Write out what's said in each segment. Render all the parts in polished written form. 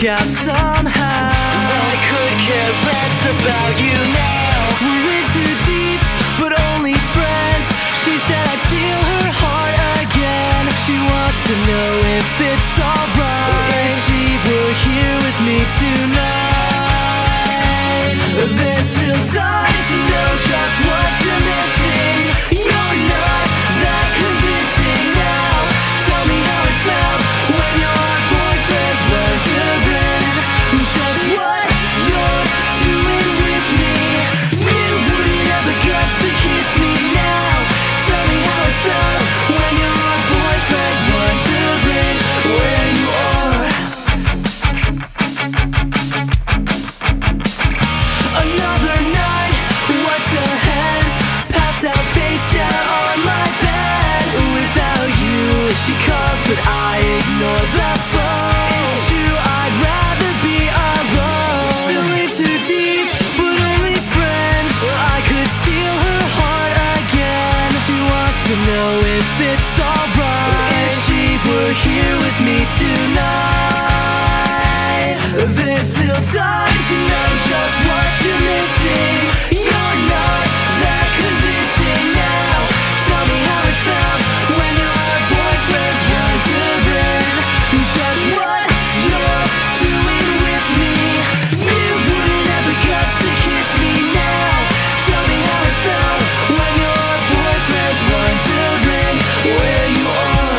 work out somehow. I could care less about you now. We're in too deep, but only friends. She said I'd steal her heart again. She wants to know if it's alright, if she were here with me tonight. There's still time to know just what you're missing. You're not that convincing now. Tell me how it felt when your boyfriends weren't around. Just what you're doing with me. You wouldn't have the guts to kiss me now. Tell me how it felt when your boyfriends weren't around. Where you are. Another night, what's ahead? Passed out face down on my bed. Without you, she calls, but I ignore the phone. It's true, I'd rather be alone. Still in too deep, but only friends. I could steal her heart again. She wants to know if it's alright, if she were here with me tonight. There's still time to know just what you're missing. You're not that convincing now. Tell me how it felt when your boyfriends weren't around. Just what you're doing with me. You wouldn't have the guts to kiss me now. Tell me how it felt when your boyfriends weren't around. Where you are.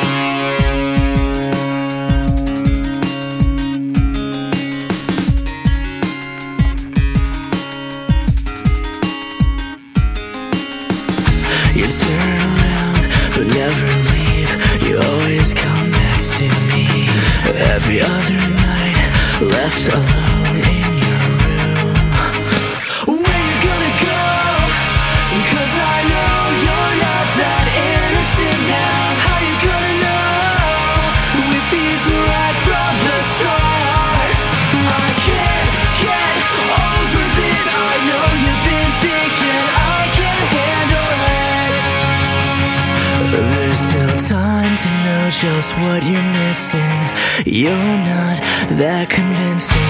You turn around, but never leave. You always come back to me. Every other night, left alone in your room. Where you gonna go? 'Cause I know you're not that innocent now. How you gonna know if he's right from the start? I can't get over this. I know you've been thinking I can't handle it. There's still time to know just what you're missing. You're not that convincing.